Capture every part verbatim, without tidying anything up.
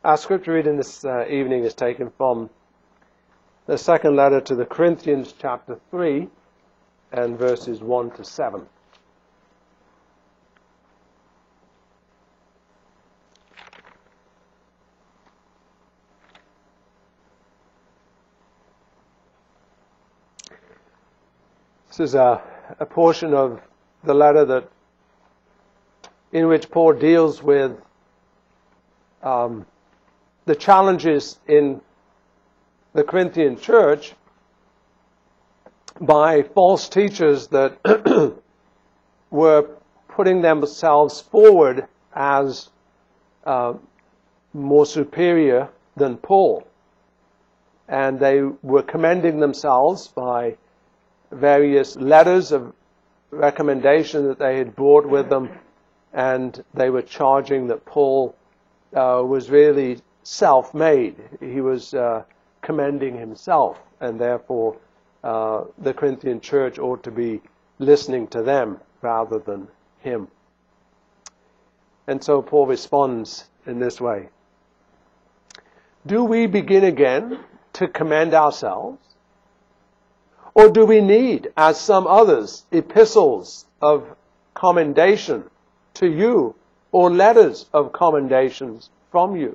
Our scripture reading this uh, evening is taken from the second letter to the Corinthians, chapter three, and verses one to seven. This is a, a portion of the letter that in which Paul deals with um, the challenges in the Corinthian church by false teachers that were putting themselves forward as uh, more superior than Paul. And they were commending themselves by various letters of recommendation that they had brought with them, and they were charging that Paul uh, was really self-made. He was uh, commending himself, and therefore uh, the Corinthian church ought to be listening to them rather than him. And so Paul responds in this way. Do we begin again to commend ourselves? Or do we need, as some others, epistles of commendation to you, or letters of commendations from you?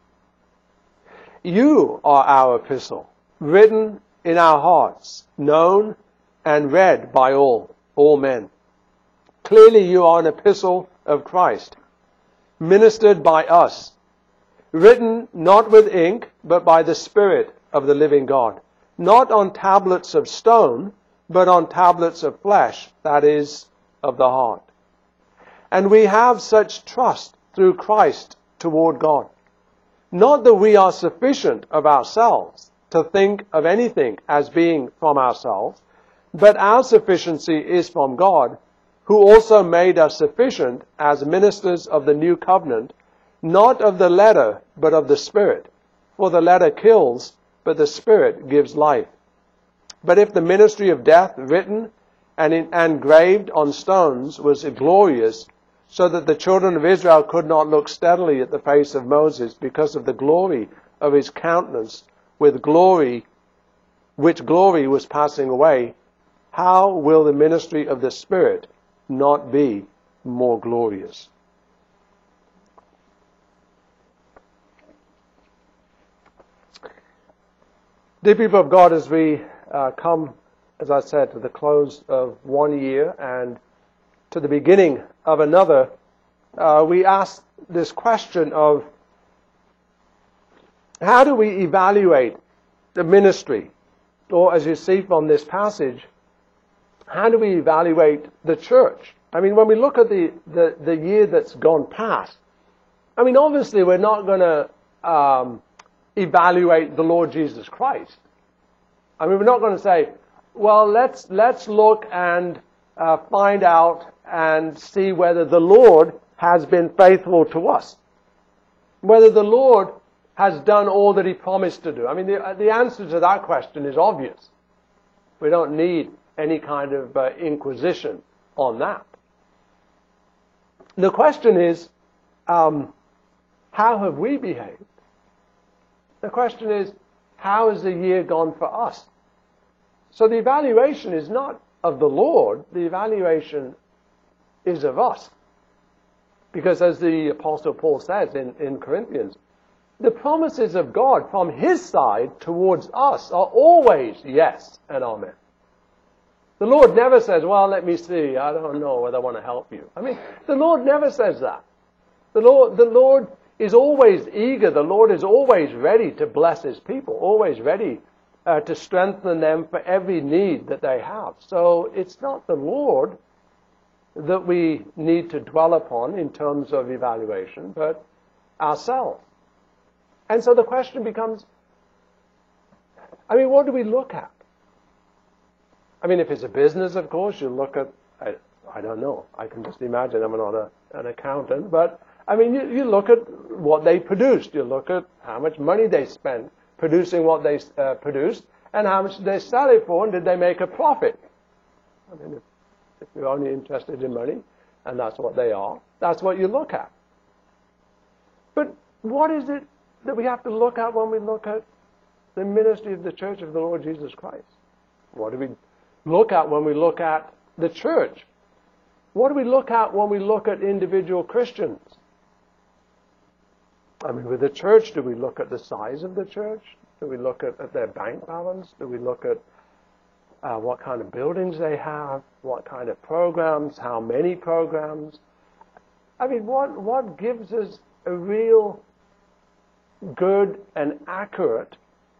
You are our epistle, written in our hearts, known and read by all, all men. Clearly you are an epistle of Christ, ministered by us, written not with ink, but by the Spirit of the living God, not on tablets of stone, but on tablets of flesh, that is, of the heart. And we have such trust through Christ toward God. Not that we are sufficient of ourselves to think of anything as being from ourselves, but our sufficiency is from God, who also made us sufficient as ministers of the new covenant, not of the letter, but of the Spirit. For the letter kills, but the Spirit gives life. But if the ministry of death, written and engraved on stones, was glorious, so that the children of Israel could not look steadily at the face of Moses because of the glory of his countenance, with glory, which glory was passing away, how will the ministry of the Spirit not be more glorious? Dear people of God, as we uh, come, as I said, to the close of one year and to the beginning of another, uh, we ask this question of how do we evaluate the ministry? Or as you see from this passage, how do we evaluate the church? I mean, when we look at the, the, the year that's gone past, I mean, obviously we're not going to um, evaluate the Lord Jesus Christ. I mean, we're not going to say, well, let's let's look and uh, find out and see whether the Lord has been faithful to us, whether the Lord has done all that he promised to do. I mean, the, the answer to that question is obvious. We don't need any kind of uh, inquisition on that. The question is, um, how have we behaved? The question is, how has the year gone for us? So the evaluation is not of the Lord, the evaluation is of us. Because as the Apostle Paul says in, in Corinthians, the promises of God from his side towards us are always yes and amen. The Lord never says, well, let me see, I don't know whether I want to help you. I mean, the Lord never says that. The Lord, the Lord is always eager. The Lord is always ready to bless his people, always ready uh, to strengthen them for every need that they have. So it's not the Lord that we need to dwell upon in terms of evaluation, but ourselves. And so the question becomes, I mean, what do we look at? I mean, if it's a business, of course, you look at, I, I don't know, I can just imagine, I'm not a, an accountant, but I mean, you, you look at what they produced, you look at how much money they spent producing what they uh, produced, and how much they sell it for, and did they make a profit? I mean, if, if you're only interested in money, and that's what they are, that's what you look at. But what is it that we have to look at when we look at the ministry of the Church of the Lord Jesus Christ? What do we look at when we look at the church? What do we look at when we look at individual Christians? I mean, with the church, do we look at the size of the church? Do we look at, at their bank balance? Do we look at uh, what kind of buildings they have? What kind of programs? How many programs? I mean, what, what gives us a real good and accurate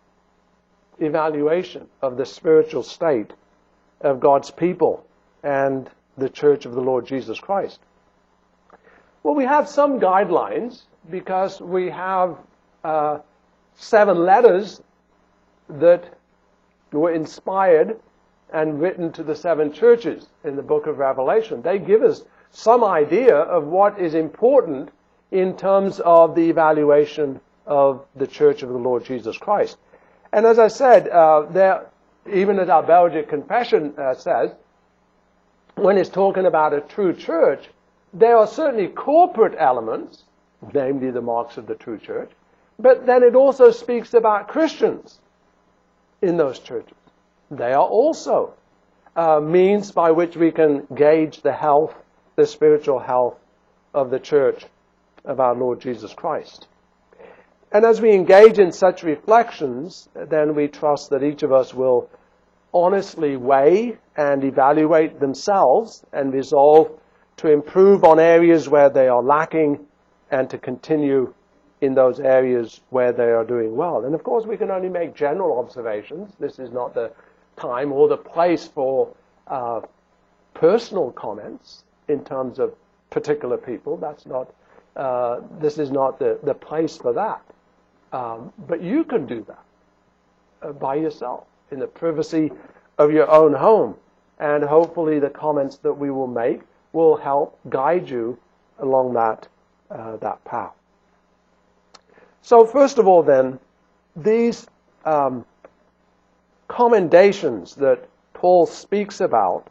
evaluation of the spiritual state of God's people and the Church of the Lord Jesus Christ? Well, we have some guidelines because we have uh, seven letters that were inspired and written to the seven churches in the book of Revelation. They give us some idea of what is important in terms of the evaluation of the Church of the Lord Jesus Christ. And as I said, uh, there, even as our Belgic Confession uh, says, when it's talking about a true church, there are certainly corporate elements, namely the marks of the true church, but then it also speaks about Christians in those churches. They are also uh, means by which we can gauge the health, the spiritual health of the church of our Lord Jesus Christ. And as we engage in such reflections, then we trust that each of us will honestly weigh and evaluate themselves and resolve to improve on areas where they are lacking and to continue in those areas where they are doing well. And of course, we can only make general observations. This is not the time or the place for uh, personal comments in terms of particular people. That's not, uh, this is not the, the place for that. Um, but you can do that uh, by yourself in the privacy of your own home. And hopefully the comments that we will make will help guide you along that, uh, that path. So first of all then, these um, commendations that Paul speaks about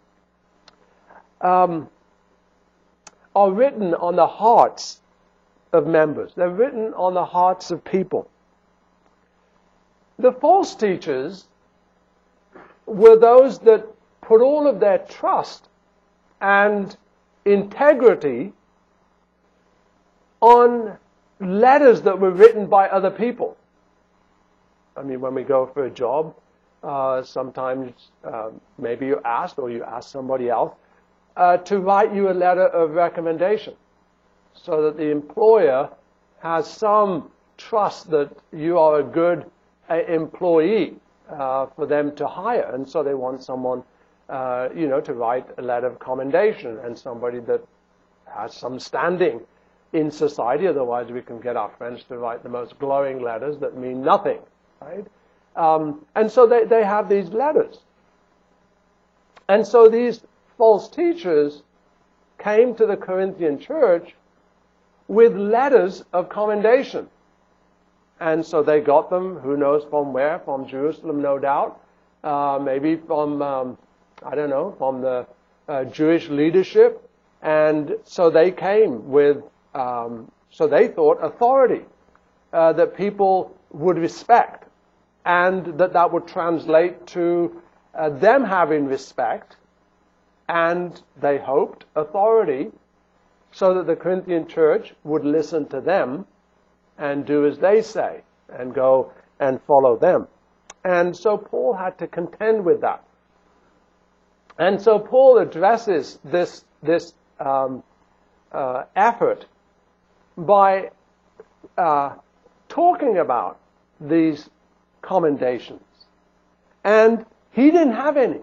um, are written on the hearts of members. They're written on the hearts of people. The false teachers were those that put all of their trust and integrity on letters that were written by other people. I mean, when we go for a job, uh, sometimes uh, maybe you're asked or you ask somebody else uh, to write you a letter of recommendation so that the employer has some trust that you are a good uh, employee uh, for them to hire. And so they want someone, uh, you know, to write a letter of commendation and somebody that has some standing in society. Otherwise, we can get our friends to write the most glowing letters that mean nothing, right? Um, and so they, they have these letters. And so these false teachers came to the Corinthian church with letters of commendation. And so they got them, who knows from where, from Jerusalem, no doubt, uh, maybe from, um, I don't know, from the uh, Jewish leadership. And so they came with, um, so they thought, authority uh, that people would respect, and that that would translate to uh, them having respect, and they hoped authority, so that the Corinthian church would listen to them and do as they say and go and follow them. And so Paul had to contend with that. And so Paul addresses this, this um, uh, effort by uh, talking about these commendations. And he didn't have any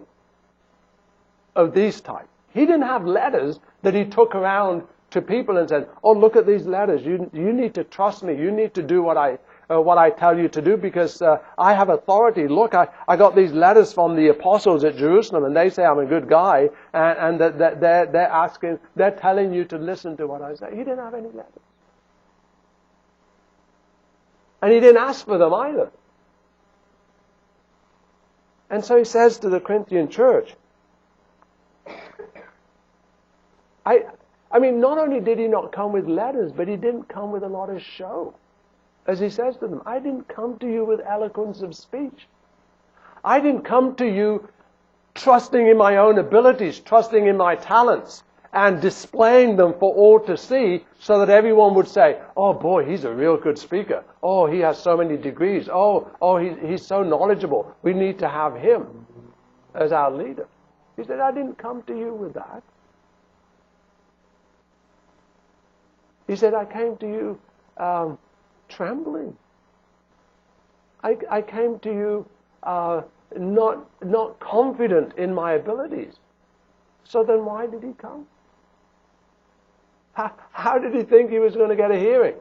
of these type. He didn't have letters that he took around to people and said, "Oh, look at these letters. You you need to trust me. You need to do what I uh, what I tell you to do because uh, I have authority. Look, I, I got these letters from the apostles at Jerusalem, and they say I'm a good guy, and, and that, that they're they're asking, they're telling you to listen to what I say." He didn't have any letters, and he didn't ask for them either. And so he says to the Corinthian church, I. I mean, not only did he not come with letters, but he didn't come with a lot of show. as he says to them, I didn't come to you with eloquence of speech. I didn't come to you trusting in my own abilities, trusting in my talents, and displaying them for all to see so that everyone would say, oh boy, he's a real good speaker. Oh, he has so many degrees. Oh, oh, he, he's so knowledgeable. We need to have him as our leader. He said, I didn't come to you with that. He said, I came to you um, trembling. I, I came to you uh, not, not confident in my abilities. So then why did he come? How, how did he think he was going to get a hearing?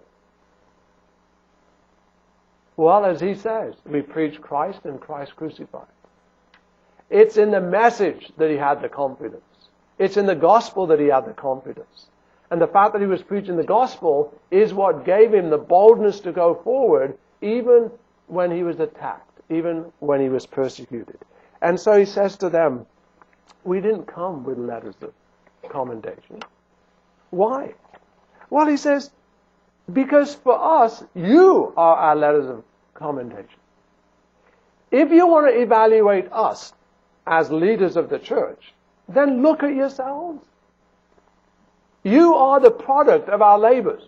Well, as he says, we preach Christ and Christ crucified. It's in the message that he had the confidence. It's in the gospel that he had the confidence. And the fact that he was preaching the gospel is what gave him the boldness to go forward even when he was attacked, even when he was persecuted. And so he says to them, we didn't come with letters of commendation. Why? Well, he says, because for us, you are our letters of commendation. If you want to evaluate us as leaders of the church, then look at yourselves. You are the product of our labors.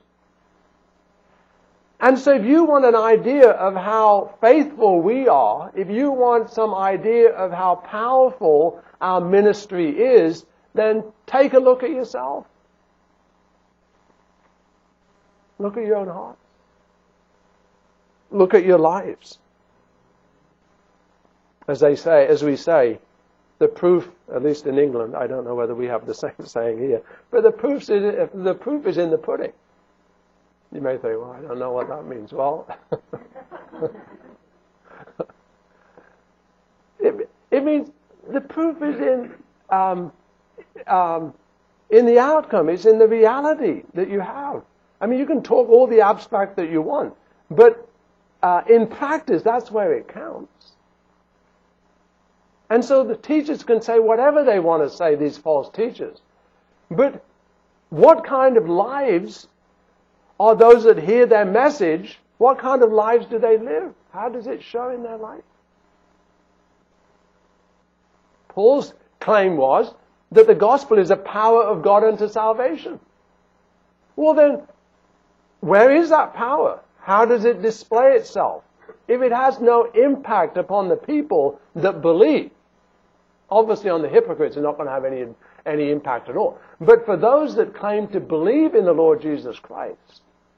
And so if you want an idea of how faithful we are, if you want some idea of how powerful our ministry is, then take a look at yourself. Look at your own heart. Look at your lives. As they say, as we say, the proof, at least in England, I don't know whether we have the same saying here, but the proof is, the proof is in the pudding. You may think, well, I don't know what that means. Well, it, it means the proof is in um, um, in the outcome. It's in the reality that you have. I mean, you can talk all the abstract that you want, but uh, in practice, that's where it counts. And so the teachers can say whatever they want to say, these false teachers. But what kind of lives are those that hear their message? What kind of lives do they live? How does it show in their life? Paul's claim was that the gospel is a power of God unto salvation. Well then, where is that power? How does it display itself? If it has no impact upon the people that believe, obviously on the hypocrites it's not going to have any, any impact at all. But for those that claim to believe in the Lord Jesus Christ,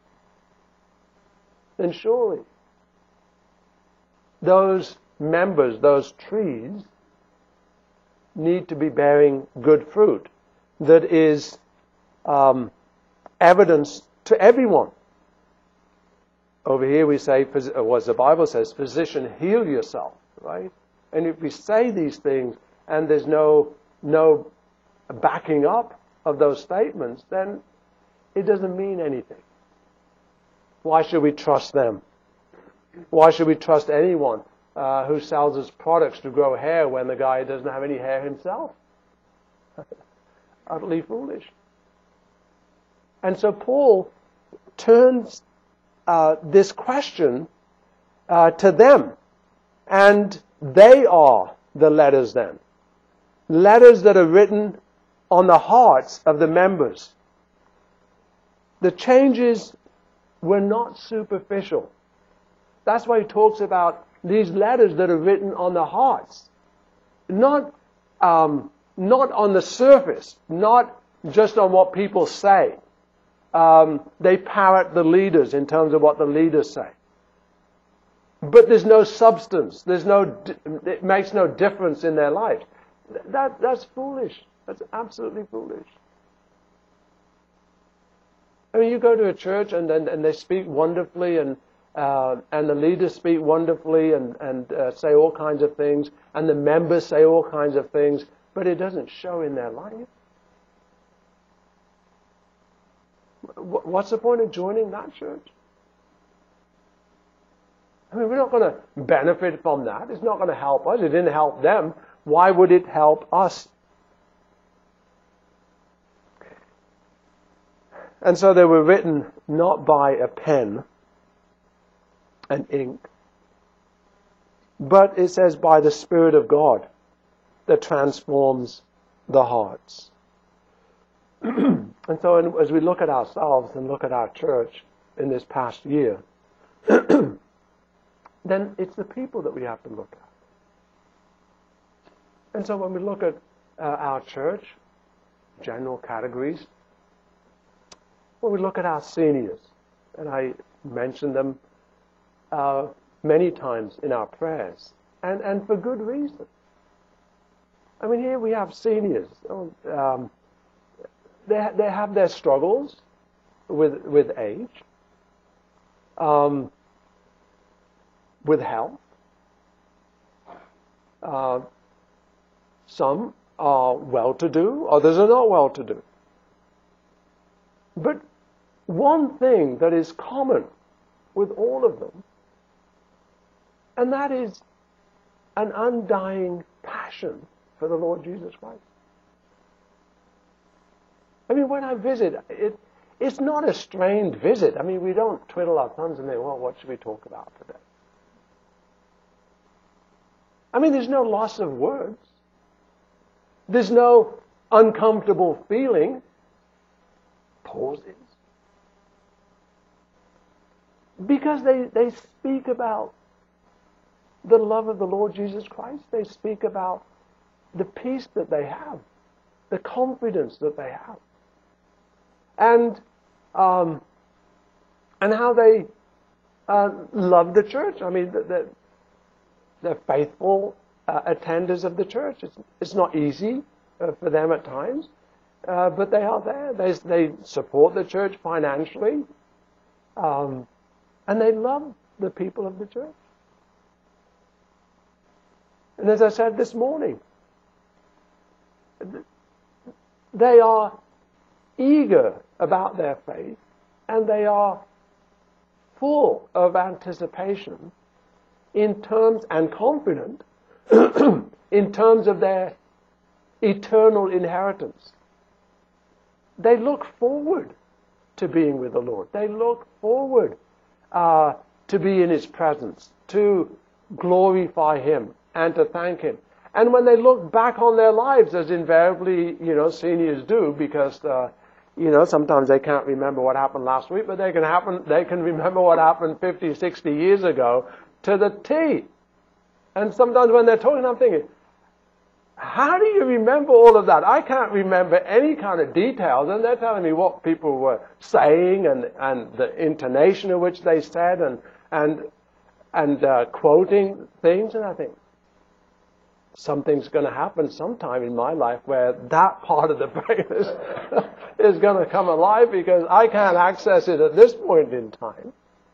then surely those members, those trees, need to be bearing good fruit that is um, evidence to everyone. Over here we say, or as the Bible says, physician, heal yourself, right? And if we say these things and there's no, no backing up of those statements, then it doesn't mean anything. Why should we trust them? Why should we trust anyone uh, who sells us products to grow hair when the guy doesn't have any hair himself? Utterly foolish. And so Paul turns uh, this question uh, to them. And they are the letters then. Letters that are written on the hearts of the members. The changes were not superficial. That's why he talks about these letters that are written on the hearts. Not, um, not on the surface, not just on what people say. Um, they parrot the leaders in terms of what the leaders say. But there's no substance. There's no, it makes no difference in their lives. That, that's foolish. That's absolutely foolish. I mean, you go to a church and, and, and they speak wonderfully and uh, and the leaders speak wonderfully and, and uh, say all kinds of things and the members say all kinds of things, but it doesn't show in their life. What's the point of joining that church? I mean, we're not going to benefit from that. It's not going to help us. It didn't help them. Why would it help us? And so they were written not by a pen, and ink. But it says by the Spirit of God that transforms the hearts. And so as we look at ourselves and look at our church in this past year, then it's the people that we have to look at. And so when we look at uh, our church, general categories, when we look at our seniors, and I mentioned them uh, many times in our prayers, and, and for good reason. I mean, here we have seniors. Um, they, they have their struggles with, with age, um, with health. Uh, some are well-to-do, others are not well-to-do. But one thing that is common with all of them, and that is an undying passion for the Lord Jesus Christ. I mean, when I visit, it, it's not a strained visit. I mean, we don't twiddle our thumbs and think, well, what should we talk about today? I mean, there's no loss of words. There's no uncomfortable feeling. Pauses. Because they, they speak about the love of the Lord Jesus Christ. They speak about the peace that they have, the confidence that they have, and um, and how they uh, love the church. I mean, they're, they're faithful uh, attenders of the church. It's, it's not easy uh, for them at times, uh, but they are there. They, they support the church financially, um, and they love the people of the church. And as I said this morning, they are eager about their faith, and they are full of anticipation in terms, and confident in terms of their eternal inheritance. They look forward to being with the Lord. They look forward uh, to be in His presence, to glorify Him and to thank Him. And when they look back on their lives, as invariably, you know, seniors do, because, uh, you know, sometimes they can't remember what happened last week, but they can happen, they can remember what happened fifty, sixty years ago to the T. And sometimes when they're talking, I'm thinking, how do you remember all of that? I can't remember any kind of details, and they're telling me what people were saying and, and the intonation in which they said and, and, and uh, quoting things, and I think, something's going to happen sometime in my life where that part of the brain is, is going to come alive, because I can't access it at this point in time.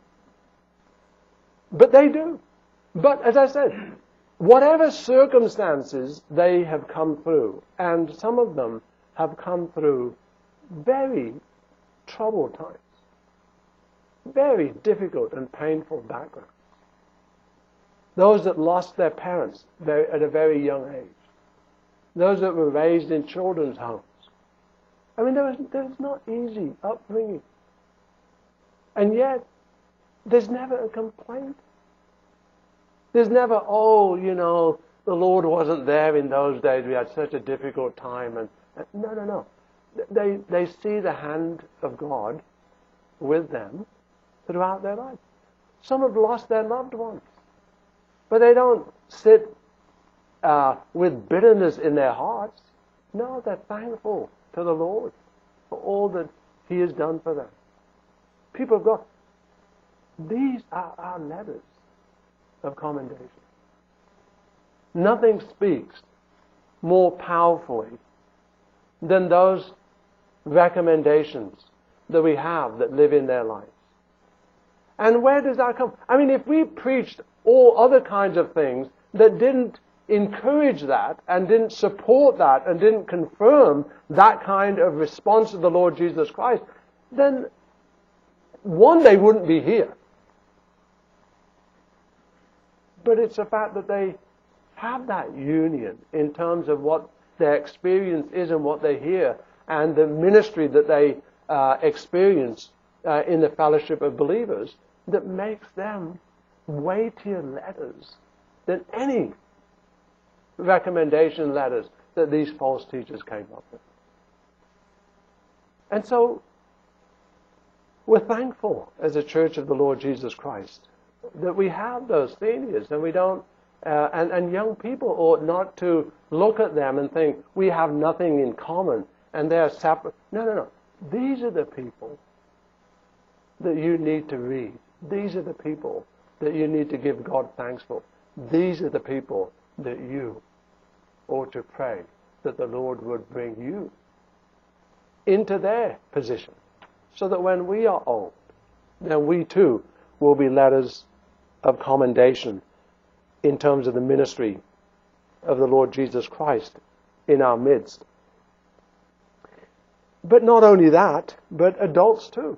But they do. But as I said, whatever circumstances they have come through, and some of them have come through very troubled times, very difficult and painful backgrounds. Those that lost their parents very, at a very young age. Those that were raised in children's homes. I mean, there was, there was not easy upbringing. And yet, there's never a complaint. There's never, oh, you know, the Lord wasn't there in those days. We had such a difficult time. And, and no, no, no. They, they see the hand of God with them throughout their life. Some have lost their loved ones. But they don't sit uh, with bitterness in their hearts. No, they're thankful to the Lord for all that He has done for them. People of God, these are our letters of commendation. Nothing speaks more powerfully than those recommendations that we have that live in their lives. And where does that come? I mean, if we preached all other kinds of things that didn't encourage that and didn't support that and didn't confirm that kind of response to the Lord Jesus Christ, then one, they wouldn't be here. But it's the fact that they have that union in terms of what their experience is and what they hear, and the ministry that they uh, experience uh, in the fellowship of believers, that makes them weightier letters than any recommendation letters that these false teachers came up with. And so, we're thankful as a Church of the Lord Jesus Christ that we have those seniors, and we don't, uh, and, and young people ought not to look at them and think we have nothing in common and they're separate. No, no, no. These are the people that you need to read. These are the people that you need to give God thanks for. These are the people that you ought to pray that the Lord would bring you into their position, so that when we are old, then we too will be letters of commendation in terms of the ministry of the Lord Jesus Christ in our midst. But not only that, but adults too.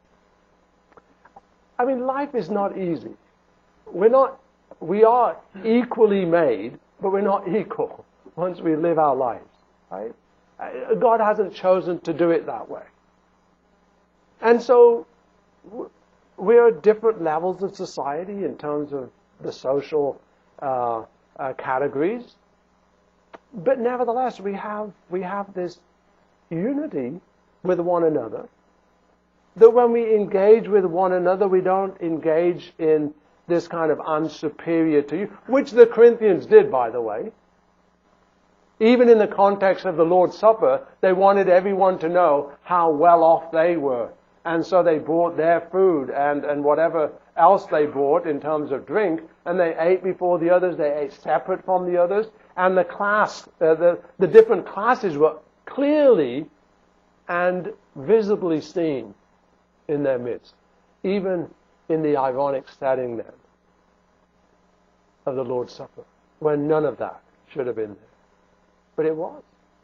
I mean, life is not easy. We're not, we are equally made, but we're not equal once we live our lives, right? God hasn't chosen to do it that way. And so we're at different levels of society in terms of the social uh, uh, categories. But nevertheless, we have we have this unity with one another, that when we engage with one another, we don't engage in this kind of I'm superior to you, which the Corinthians did, by the way. Even in the context of the Lord's Supper, they wanted everyone to know how well off they were. And so they brought their food and, and whatever else they brought in terms of drink, and they ate before the others, they ate separate from the others, and the class, uh, the, the different classes were clearly and visibly seen in their midst, even in the ironic setting then of the Lord's Supper, when none of that should have been there. But it was.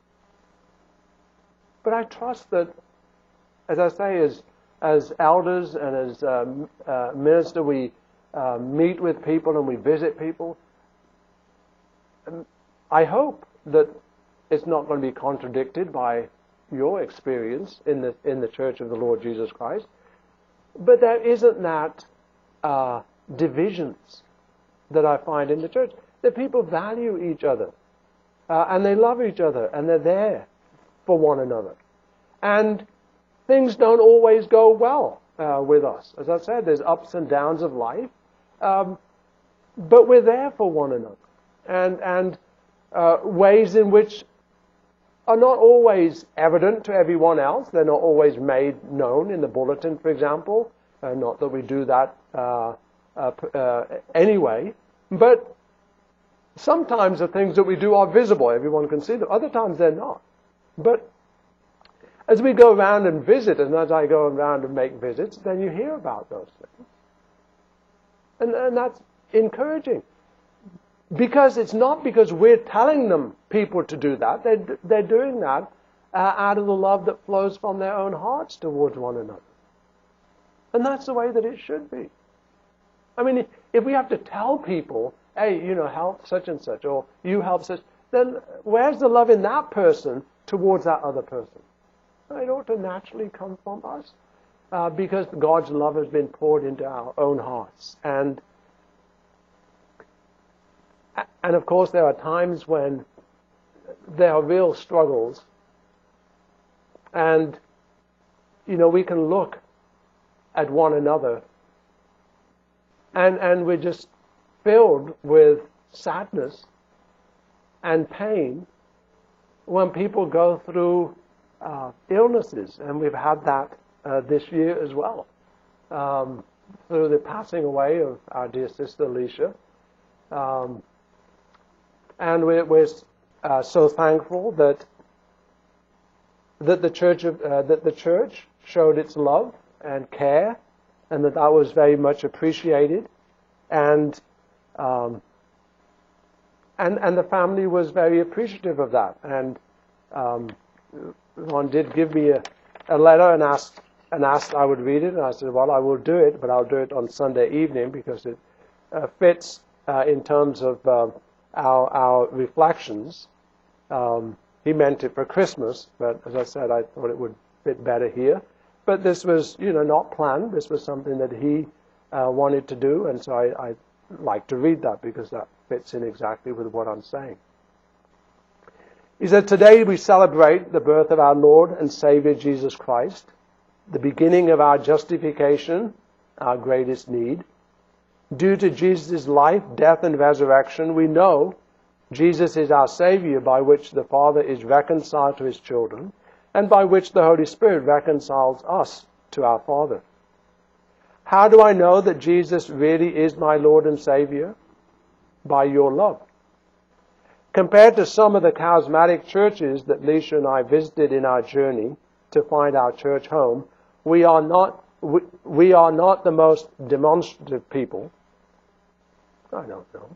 But I trust that, as I say, as as elders and as um, uh, minister, we uh, meet with people and we visit people. And I hope that it's not going to be contradicted by your experience in the in the Church of the Lord Jesus Christ. But there isn't that uh, divisions that I find in the church. That people value each other. Uh, and they love each other, and they're there for one another. And things don't always go well uh, with us. As I said, there's ups and downs of life. Um, but we're there for one another. And, and uh, ways in which are not always evident to everyone else. They're not always made known in the bulletin, for example. Uh, not that we do that uh, uh, uh, anyway. But sometimes the things that we do are visible. Everyone can see them. Other times they're not. But as we go around and visit, and as I go around and make visits, then you hear about those things. And, and that's encouraging. Because it's not because we're telling them people to do that. They're, they're doing that uh, out of the love that flows from their own hearts towards one another. And that's the way that it should be. I mean, if we have to tell people, hey, you know, help such and such, or you help such, then where's the love in that person towards that other person? It ought to naturally come from us, uh, because God's love has been poured into our own hearts. And, and of course, there are times when there are real struggles, and, you know, we can look at one another, and, and we're just filled with sadness and pain when people go through uh, illnesses, and we've had that uh, this year as well, um, through the passing away of our dear sister Alicia. Um, and we're, we're uh, so thankful that that the church of, uh, that the church showed its love and care, and that that was very much appreciated, and Um, and and the family was very appreciative of that. And um, one did give me a, a letter and asked and asked I would read it, and I said, well, I will do it, but I'll do it on Sunday evening because it uh, fits uh, in terms of uh, our our reflections. Um, he meant it for Christmas, but as I said, I thought it would fit better here. But this was, you know, not planned. This was something that he uh, wanted to do, and so I, I like to read that because that fits in exactly with what I'm saying. He said, today we celebrate the birth of our Lord and Savior Jesus Christ, the beginning of our justification, our greatest need. Due to Jesus' life, death, and resurrection, we know Jesus is our Savior, by which the Father is reconciled to His children, and by which the Holy Spirit reconciles us to our Father. How do I know that Jesus really is my Lord and Savior? By your love. Compared to some of the charismatic churches that Leisha and I visited in our journey to find our church home, we are not we, we are not the most demonstrative people. I don't know.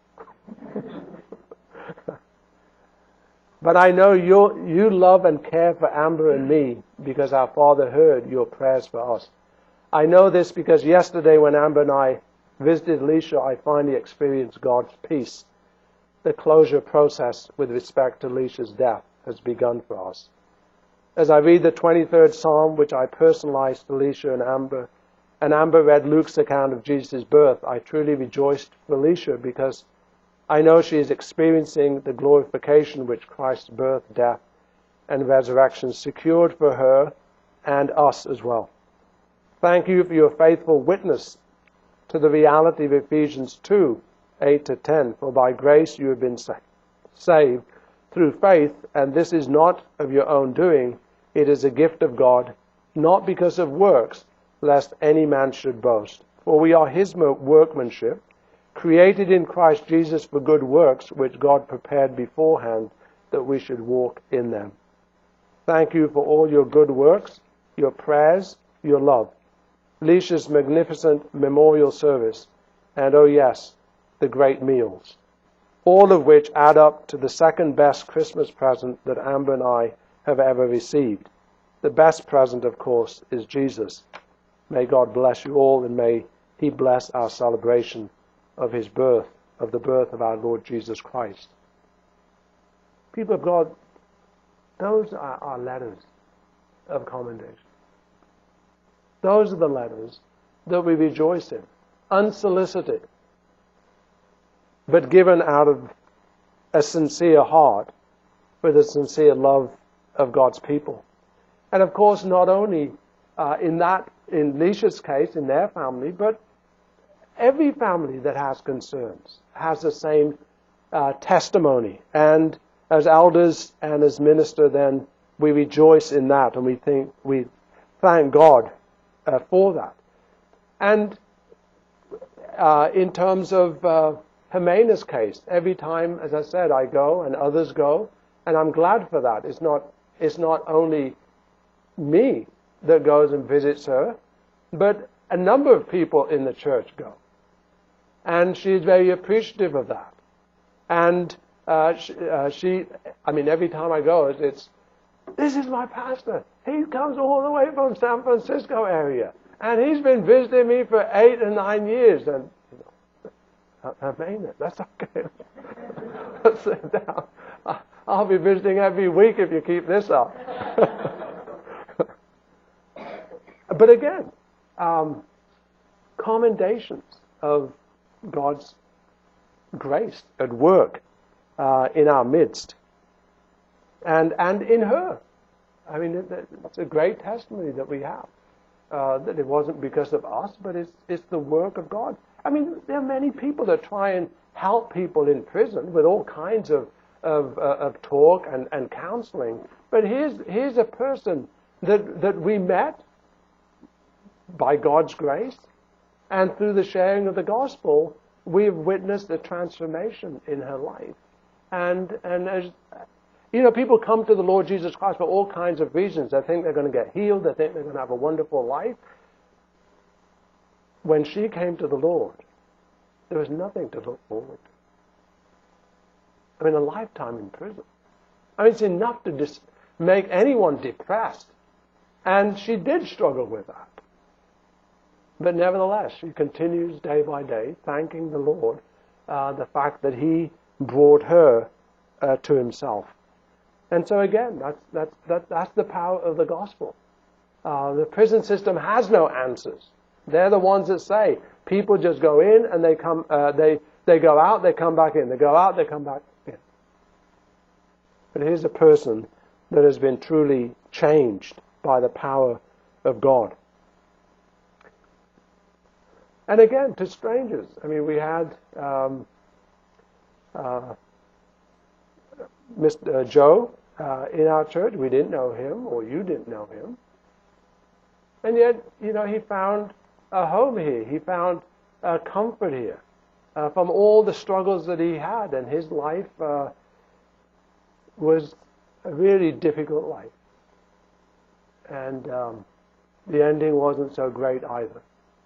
But I know you you love and care for Amber and me because our Father heard your prayers for us. I know this because yesterday when Amber and I visited Leisha, I finally experienced God's peace. The closure process with respect to Leisha's death has begun for us. As I read the twenty-third Psalm, which I personalized to Leisha and Amber, and Amber read Luke's account of Jesus' birth, I truly rejoiced for Leisha because I know she is experiencing the glorification which Christ's birth, death, and resurrection secured for her and us as well. Thank you for your faithful witness to the reality of Ephesians two, eight to ten. For by grace you have been sa- saved through faith, and this is not of your own doing. It is a gift of God, not because of works, lest any man should boast. For we are His workmanship, created in Christ Jesus for good works, which God prepared beforehand that we should walk in them. Thank you for all your good works, your prayers, your love, Leisha's magnificent memorial service, and oh yes, the great meals, all of which add up to the second best Christmas present that Amber and I have ever received. The best present, of course, is Jesus. May God bless you all, and may He bless our celebration of His birth, of the birth of our Lord Jesus Christ. People of God, those are our letters of commendation. Those are the letters that we rejoice in, unsolicited, but given out of a sincere heart with a sincere love of God's people. And of course, not only uh, in that, in Leisha's case, in their family, but every family that has concerns has the same uh, testimony. And as elders and as minister, then we rejoice in that, and we think we thank God uh, for that. And uh, in terms of uh, Jimena's case, every time, as I said, I go and others go, and I'm glad for that. It's not it's not only me that goes and visits her, but a number of people in the church go. And she's very appreciative of that. And uh, she, uh, she, I mean, every time I go, it's, it's, this is my pastor. He comes all the way from San Francisco area. And he's been visiting me for eight or nine years. And, you know, I, I mean it. That's okay. Let's sit down. I'll be visiting every week if you keep this up. But again, um, commendations of God's grace at work uh, in our midst, and and in her. I mean, it, it's a great testimony that we have, uh, that it wasn't because of us, but it's it's the work of God. I mean, there are many people that try and help people in prison with all kinds of of, uh, of talk and, and counseling, but here's here's a person that that we met by God's grace, and through the sharing of the gospel, we've witnessed a transformation in her life. And and as you know, people come to the Lord Jesus Christ for all kinds of reasons. They think they're going to get healed. They think they're going to have a wonderful life. When she came to the Lord, there was nothing to look forward to. I mean, a lifetime in prison. I mean, it's enough to dis- make anyone depressed. And she did struggle with that. But nevertheless, she continues day by day, thanking the Lord, uh, the fact that He brought her uh, to Himself. And so again, that's, that's, that, that's the power of the gospel. Uh, the prison system has no answers. They're the ones that say, People just go in and they come, uh, they, they go out, they come back in. They go out, they come back in. But here's a person that has been truly changed by the power of God. And again, to strangers. I mean, we had um, uh, Mister Joe uh, in our church. We didn't know him, or you didn't know him. And yet, you know, he found a home here. He found uh, comfort here uh, from all the struggles that he had. And his life uh, was a really difficult life. And um, the ending wasn't so great either.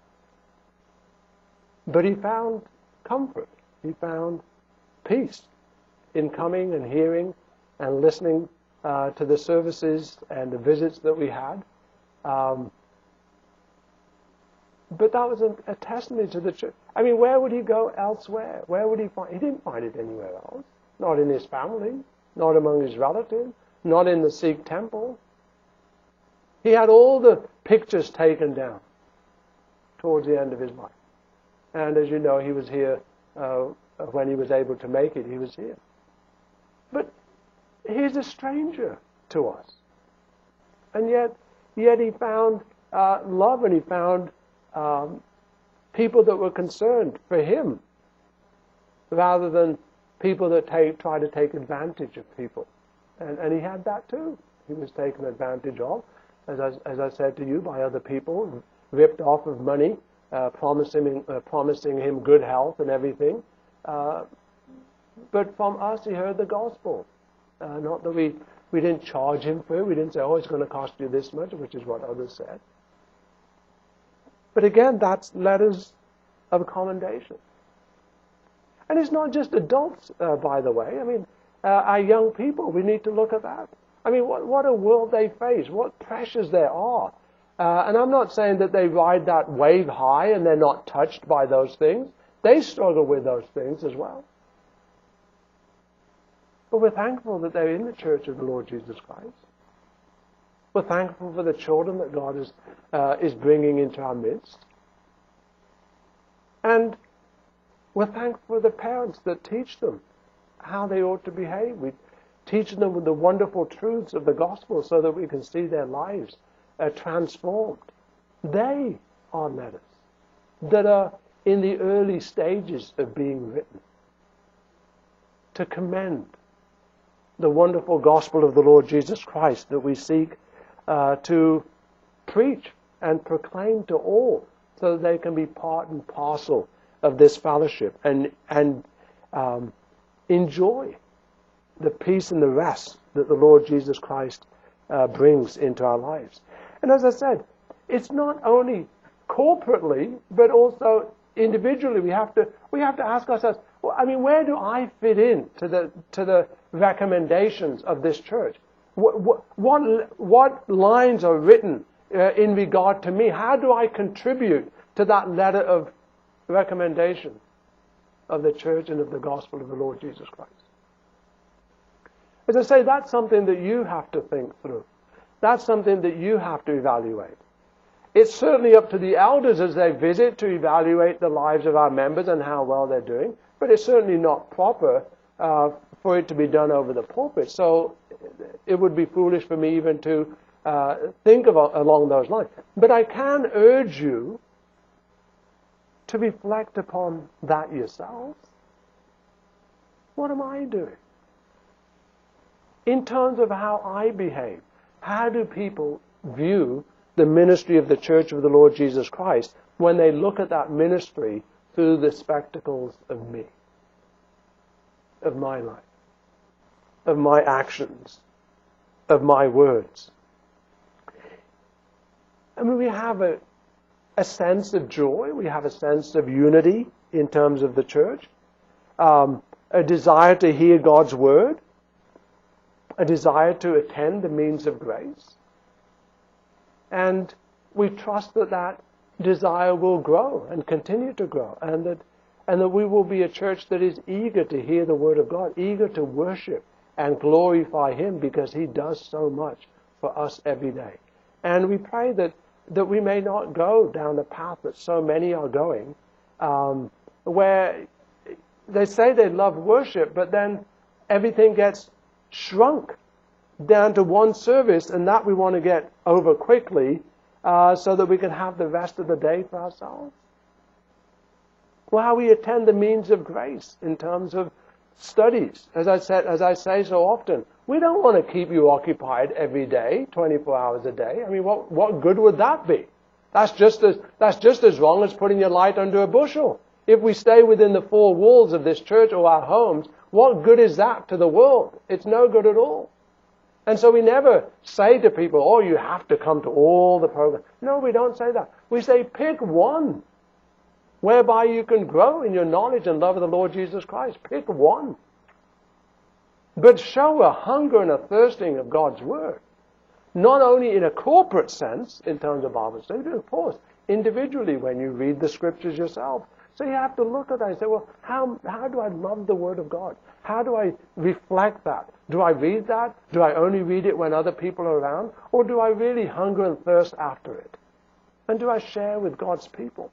But he found comfort. He found peace in coming and hearing and listening uh, to the services and the visits that we had. Um, but that was a, a testimony to the church. I mean, where would he go elsewhere? Where would he find? He didn't find it anywhere else. Not in his family, not among his relatives, not in the Sikh temple. He had all the pictures taken down towards the end of his life. And as you know, he was here uh, when he was able to make it. He was here. But he's a stranger to us. And yet, yet he found uh, love, and he found um, people that were concerned for him, rather than people that take, try to take advantage of people. And, and he had that too. He was taken advantage of, as I, as I said to you, by other people, ripped off of money, uh, promising, uh, promising him good health and everything. Uh, but from us, he heard the gospel. Uh, not that we, we didn't charge him for it. We didn't say, oh, it's going to cost you this much, which is what others said. But again, that's letters of commendation. And it's not just adults, uh, by the way. I mean, uh, our young people, we need to look at that. I mean, what, what a world they face, what pressures there are. Uh, and I'm not saying that they ride that wave high and they're not touched by those things. They struggle with those things as well. But we're thankful that they're in the church of the Lord Jesus Christ. We're thankful for the children that God is, uh, is bringing into our midst. And we're thankful for the parents that teach them how they ought to behave. We teach them with the wonderful truths of the gospel so that we can see their lives uh, transformed. They are letters that are in the early stages of being written to commend the wonderful gospel of the Lord Jesus Christ that we seek uh, to preach and proclaim to all, so that they can be part and parcel of this fellowship and and um, enjoy the peace and the rest that the Lord Jesus Christ uh, brings into our lives. And as I said, it's not only corporately, but also individually. We have to we have to ask ourselves, well, I mean, where do I fit in to the to the recommendations of this church? What what what, what lines are written uh, in regard to me? How do I contribute to that letter of recommendation of the church and of the gospel of the Lord Jesus Christ? As I say, that's something that you have to think through. That's something that you have to evaluate. It's certainly up to the elders as they visit to evaluate the lives of our members and how well they're doing, but it's certainly not proper uh, for it to be done over the pulpit. So it would be foolish for me even to uh, think of along those lines. But I can urge you to reflect upon that yourselves. What am I doing? In terms of how I behave, how do people view the ministry of the Church of the Lord Jesus Christ when they look at that ministry through the spectacles of me, of my life, of my actions, of my words? I mean, we have a, a sense of joy, we have a sense of unity in terms of the church, um, a desire to hear God's word, a desire to attend the means of grace. And we trust that that desire will grow and continue to grow, and that and that we will be a church that is eager to hear the word of God, eager to worship and glorify Him, because He does so much for us every day. And we pray that, that we may not go down the path that so many are going, um, where they say they love worship, but then everything gets shrunk down to one service, and that we want to get over quickly uh, so that we can have the rest of the day for ourselves. Well, how we attend the means of grace in terms of studies. As I said, as I say so often, we don't want to keep you occupied every day, twenty-four hours a day. I mean, what what good would that be? That's just as that's just as wrong as putting your light under a bushel. If we stay within the four walls of this church or our homes, what good is that to the world? It's no good at all. And so we never say to people, oh, you have to come to all the programs. No, we don't say that. We say, pick one whereby you can grow in your knowledge and love of the Lord Jesus Christ. Pick one. But show a hunger and a thirsting of God's Word. Not only in a corporate sense, in terms of Bible study, but of course, individually when you read the Scriptures yourself. So you have to look at that and say, well, how, how do I love the Word of God? How do I reflect that? Do I read that? Do I only read it when other people are around? Or do I really hunger and thirst after it? And do I share with God's people?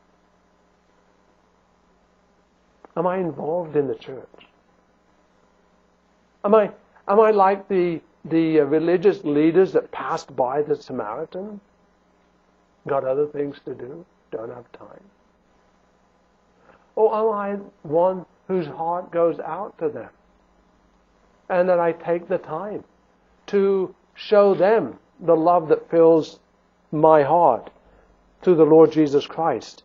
Am I involved in the church? Am I, am I like the, the uh, religious leaders that passed by the Samaritan? Got other things to do? Don't have time? Or am I one whose heart goes out to them? And that I take the time to show them the love that fills my heart through the Lord Jesus Christ.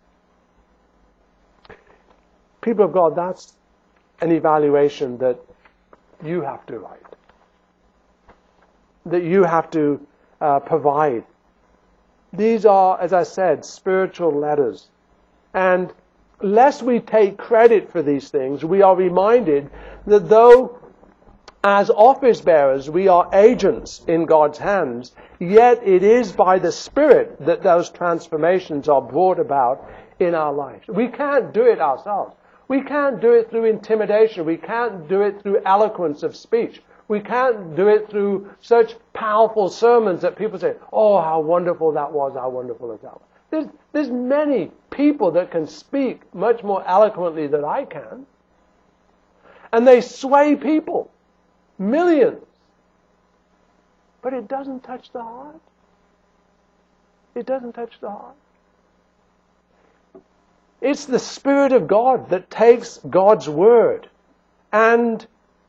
People of God, that's an evaluation that you have to write. That you have to uh, provide. These are, as I said, spiritual letters. And lest we take credit for these things, we are reminded that though as office bearers we are agents in God's hands, yet it is by the Spirit that those transformations are brought about in our lives. We can't do it ourselves. We can't do it through intimidation. We can't do it through eloquence of speech. We can't do it through such powerful sermons that people say, oh, how wonderful that was, how wonderful is that was. There's, there's many people that can speak much more eloquently than I can. And they sway people. Millions. But it doesn't touch the heart. It doesn't touch the heart. It's the Spirit of God that takes God's Word and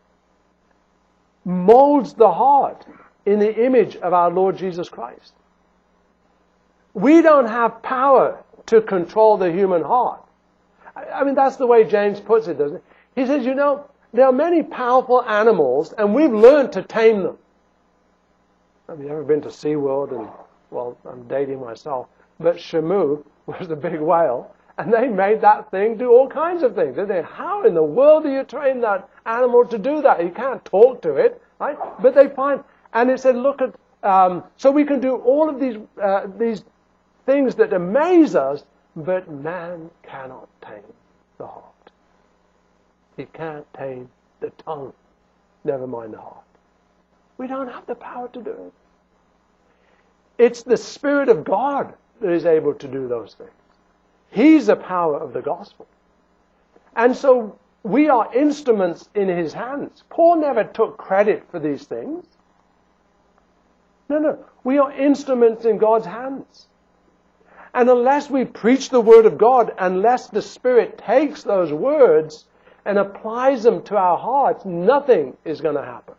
molds the heart in the image of our Lord Jesus Christ. We don't have power to control the human heart. I mean, that's the way James puts it, doesn't he? He says, you know, there are many powerful animals, and we've learned to tame them. Have you ever been to SeaWorld? And, well, I'm dating myself, but Shamu was the big whale, and they made that thing do all kinds of things. They think, how in the world do you train that animal to do that? You can't talk to it, right? But they find, and it said, look at, um, so we can do all of these uh, these things that amaze us, but man cannot tame the heart. He can't tame the tongue, never mind the heart. We don't have the power to do it. It's the Spirit of God that is able to do those things. He's the power of the gospel. And so we are instruments in His hands. Paul never took credit for these things. No, no. We are instruments in God's hands. And unless we preach the Word of God, unless the Spirit takes those words and applies them to our hearts, nothing is going to happen.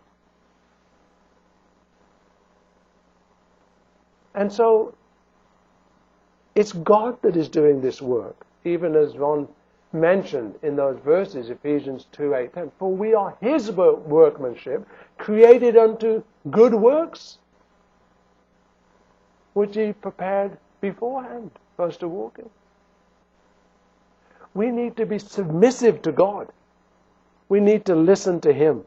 And so, it's God that is doing this work, even as Ron mentioned in those verses, Ephesians two, eight, ten. For we are His workmanship, created unto good works, which He prepared beforehand for us to walk in. We need to be submissive to God. We need to listen to Him.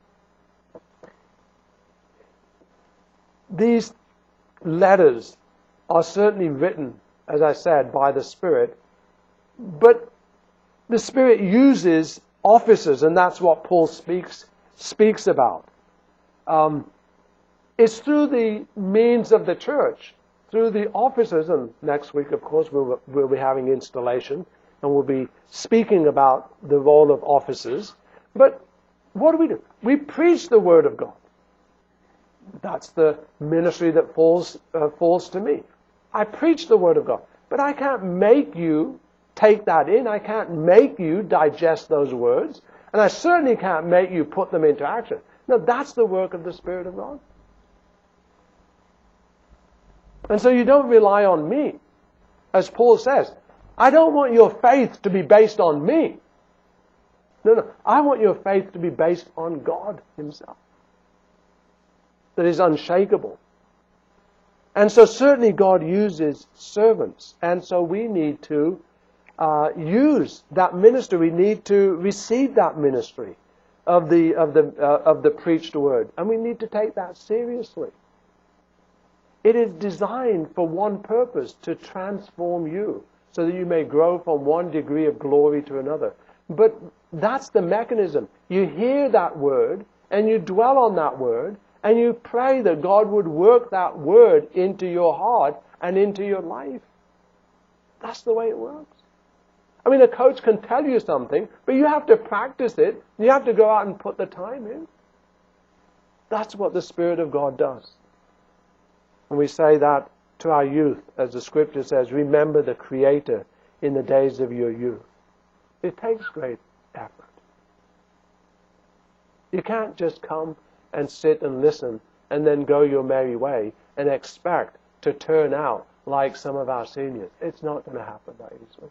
These letters are certainly written, as I said, by the Spirit, but the Spirit uses officers, and that's what Paul speaks speaks about. Um, it's through the means of the church, through the officers, and next week, of course, we'll, we'll be having installation, and we'll be speaking about the role of officers. But what do we do? We preach the Word of God. That's the ministry that falls uh, falls to me. I preach the Word of God. But I can't make you take that in. I can't make you digest those words. And I certainly can't make you put them into action. No, that's the work of the Spirit of God. And so you don't rely on me. As Paul says, I don't want your faith to be based on me. No, no. I want your faith to be based on God Himself. That is unshakable. And so certainly God uses servants. And so we need to uh, use that ministry. We need to receive that ministry of the, of the, uh, of the preached word. And we need to take that seriously. It is designed for one purpose, to transform you, so that you may grow from one degree of glory to another. But that's the mechanism. You hear that word, and you dwell on that word, and you pray that God would work that word into your heart and into your life. That's the way it works. I mean, a coach can tell you something, but you have to practice it. You have to go out and put the time in. That's what the Spirit of God does. And we say that to our youth, as the Scripture says, remember the Creator in the days of your youth. It takes great effort. You can't just come and sit and listen and then go your merry way and expect to turn out like some of our seniors. It's not going to happen that easily.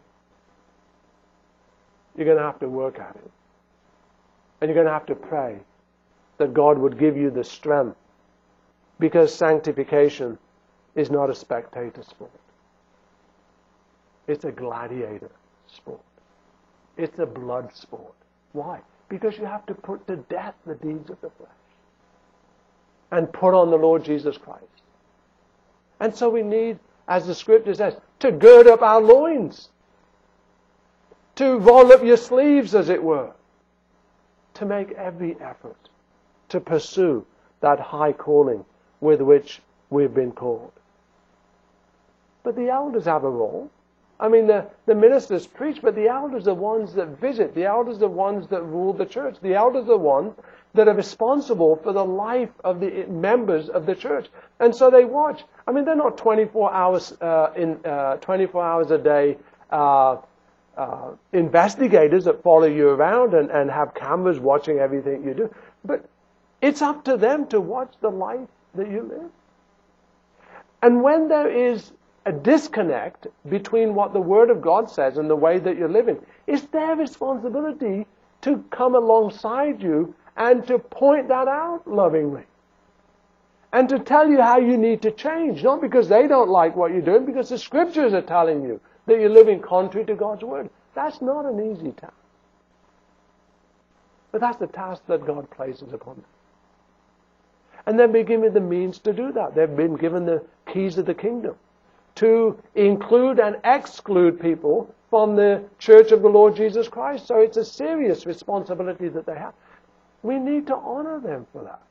You're going to have to work at it. And you're going to have to pray that God would give you the strength, because sanctification is not a spectator sport. It's a gladiator sport. It's a blood sport. Why? Because you have to put to death the deeds of the flesh and put on the Lord Jesus Christ. And so we need, as the Scripture says, to gird up our loins, to roll up your sleeves, as it were, to make every effort to pursue that high calling with which we've been called. But the elders have a role. I mean, the, the ministers preach, but the elders are ones that visit. The elders are ones that rule the church. The elders are ones that are responsible for the life of the members of the church. And so they watch. I mean, they're not twenty-four hours uh, in uh, twenty-four hours a day uh, uh, investigators that follow you around and, and have cameras watching everything you do. But it's up to them to watch the life that you live. And when there is a disconnect between what the Word of God says and the way that you're living, it's their responsibility to come alongside you and to point that out lovingly. And to tell you how you need to change. Not because they don't like what you're doing, because the Scriptures are telling you that you're living contrary to God's Word. That's not an easy task. But that's the task that God places upon them. And they've been given the means to do that. They've been given the keys of the kingdom to include and exclude people from the church of the Lord Jesus Christ. So it's a serious responsibility that they have. We need to honor them for that.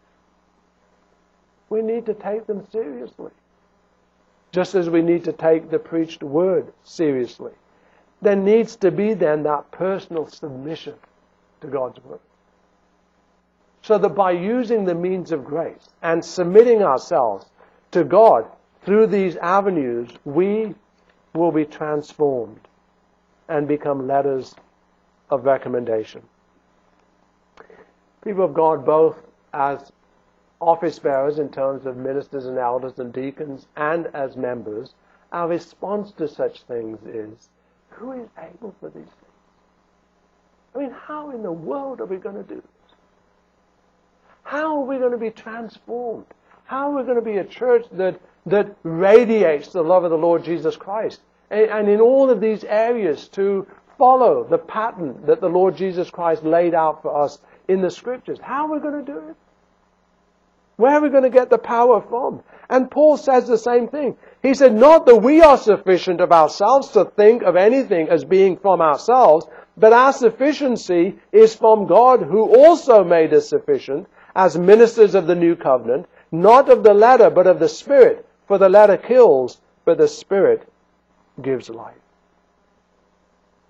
We need to take them seriously. Just as we need to take the preached word seriously. There needs to be then that personal submission to God's word. So that by using the means of grace and submitting ourselves to God through these avenues, we will be transformed and become letters of recommendation. People of God, both as office bearers in terms of ministers and elders and deacons and as members, our response to such things is, who is able for these things? I mean, how in the world are we going to do this? How are we going to be transformed? How are we going to be a church that, that radiates the love of the Lord Jesus Christ? And, and in all of these areas to follow the pattern that the Lord Jesus Christ laid out for us in the Scriptures. How are we going to do it? Where are we going to get the power from? And Paul says the same thing. He said, not that we are sufficient of ourselves to think of anything as being from ourselves, but our sufficiency is from God, who also made us sufficient as ministers of the new covenant, not of the letter, but of the Spirit. For the letter kills, but the Spirit gives life.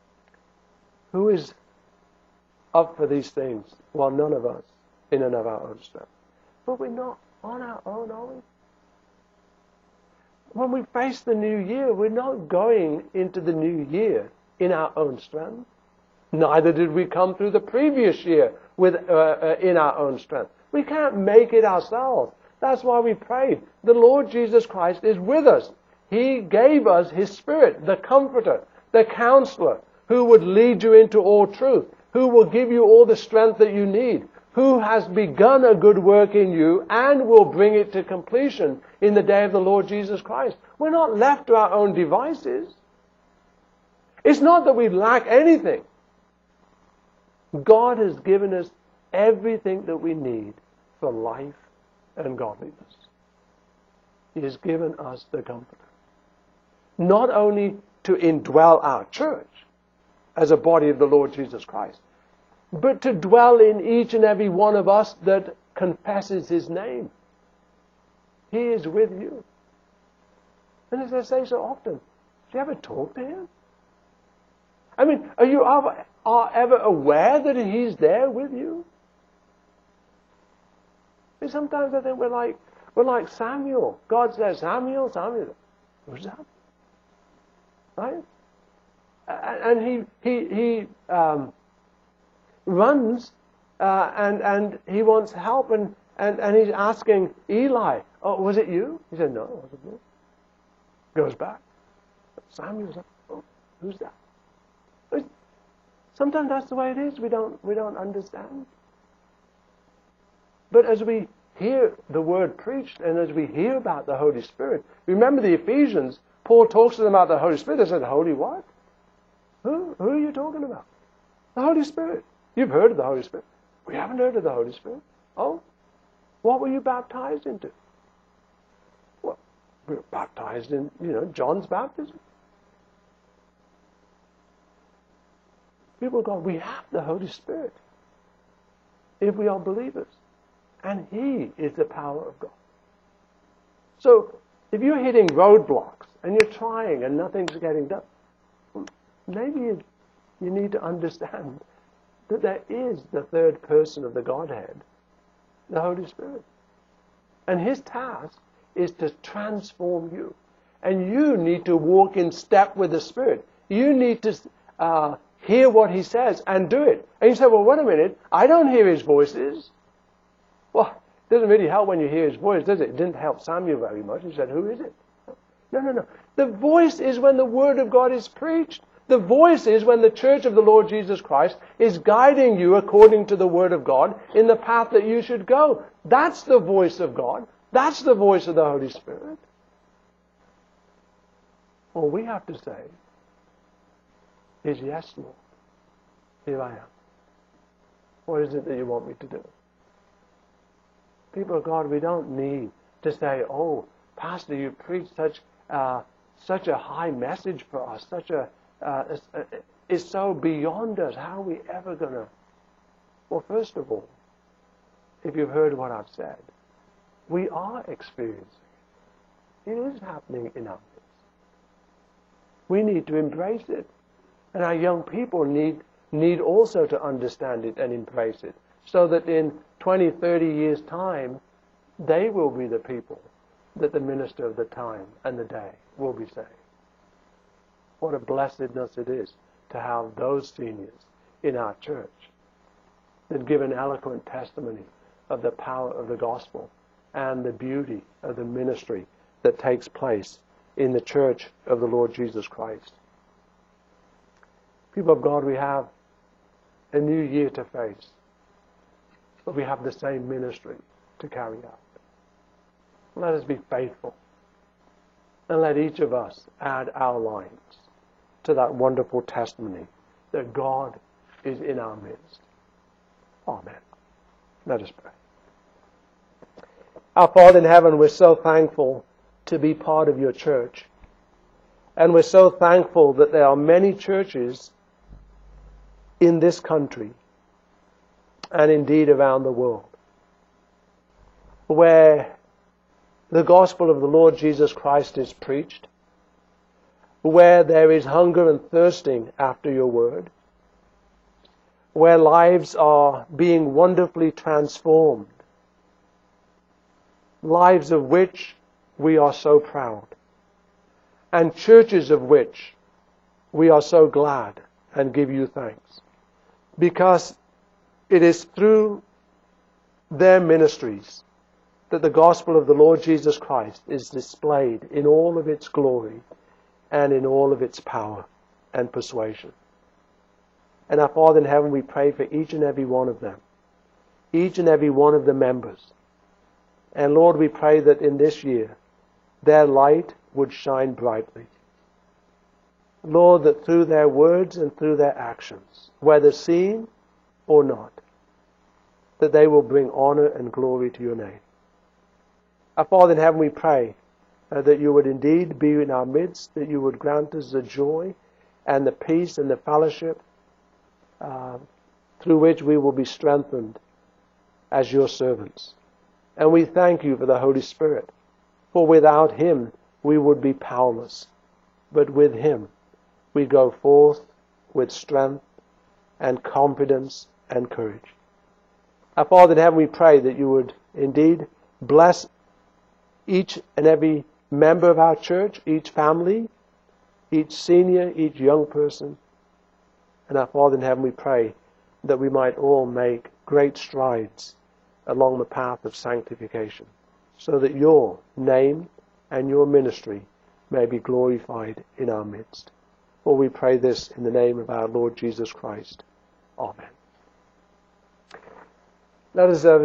Who is up for these things? Well, none of us in and of our own strength. But we're not on our own, are we? When we face the new year, we're not going into the new year in our own strength. Neither did we come through the previous year with uh, uh, in our own strength. We can't make it ourselves. That's why we pray. The Lord Jesus Christ is with us. He gave us His Spirit, the Comforter, the Counselor, who would lead you into all truth, who will give you all the strength that you need, who has begun a good work in you and will bring it to completion in the day of the Lord Jesus Christ. We're not left to our own devices. It's not that we lack anything. God has given us everything that we need for life and godliness. He has given us the Comforter. Not only to indwell our church as a body of the Lord Jesus Christ, but to dwell in each and every one of us that confesses His name. He is with you. And as I say so often, do you ever talk to Him? I mean, are you ever, are ever aware that He's there with you? And sometimes I think we're like, we're like Samuel. God says, Samuel, Samuel. Who's that? Right? And he, he, he, um, runs uh, and and he wants help and, and, and he's asking Eli, oh, was it you? He said, no, it wasn't me. Goes back. Samuel's like, oh, who's that? Sometimes that's the way it is. We don't we don't understand. But as we hear the word preached and as we hear about the Holy Spirit, remember the Ephesians, Paul talks to them about the Holy Spirit. They said, Holy what? Who? Who are you talking about? The Holy Spirit. You've heard of the Holy Spirit. We haven't heard of the Holy Spirit. Oh? What were you baptized into? Well, we were baptized in, you know, John's baptism. People of God, we have the Holy Spirit if we are believers. And He is the power of God. So, if you're hitting roadblocks and you're trying and nothing's getting done, maybe you, you need to understand that there is the third person of the Godhead, the Holy Spirit. And His task is to transform you. And you need to walk in step with the Spirit. You need to uh, hear what He says and do it. And you say, well, wait a minute, I don't hear His voices. Well, it doesn't really help when you hear His voice, does it? It didn't help Samuel very much. He said, who is it? No, no, no. The voice is when the Word of God is preached. The voice is when the church of the Lord Jesus Christ is guiding you according to the Word of God in the path that you should go. That's the voice of God. That's the voice of the Holy Spirit. All we have to say is, yes, Lord, here I am. What is it that you want me to do? People of God, we don't need to say, oh, Pastor, you preach such, uh, such a high message for us, such a Uh, it's, uh, it's so beyond us. How are we ever going to? Well, first of all, if you've heard what I've said, we are experiencing it. It is happening in our midst. We need to embrace it. And our young people need, need also to understand it and embrace it, so that in twenty, thirty years' time, they will be the people that the minister of the time and the day will be saying. What a blessedness it is to have those seniors in our church that give an eloquent testimony of the power of the gospel and the beauty of the ministry that takes place in the church of the Lord Jesus Christ. People of God, we have a new year to face, but we have the same ministry to carry out. Let us be faithful, and let each of us add our lines to that wonderful testimony that God is in our midst. Amen. Let us pray. Our Father in heaven, we're so thankful to be part of your church. And we're so thankful that there are many churches in this country and indeed around the world where the gospel of the Lord Jesus Christ is preached, where there is hunger and thirsting after your word, where lives are being wonderfully transformed, lives of which we are so proud, and churches of which we are so glad and give you thanks, because it is through their ministries that the gospel of the Lord Jesus Christ is displayed in all of its glory and in all of its power and persuasion. And our Father in heaven, we pray for each and every one of them, each and every one of the members. And Lord, we pray that in this year, their light would shine brightly. Lord, that through their words and through their actions, whether seen or not, that they will bring honor and glory to your name. Our Father in heaven, we pray uh, that you would indeed be in our midst, that you would grant us the joy and the peace and the fellowship uh, through which we will be strengthened as your servants. And we thank you for the Holy Spirit, for without him we would be powerless, but with him we go forth with strength and confidence and courage. Our Father in heaven, we pray that you would indeed bless each and every member of our church, each family, each senior, each young person. And our Father in heaven, we pray that we might all make great strides along the path of sanctification, so that your name and your ministry may be glorified in our midst. For we pray this in the name of our Lord Jesus Christ. Amen. Let us uh,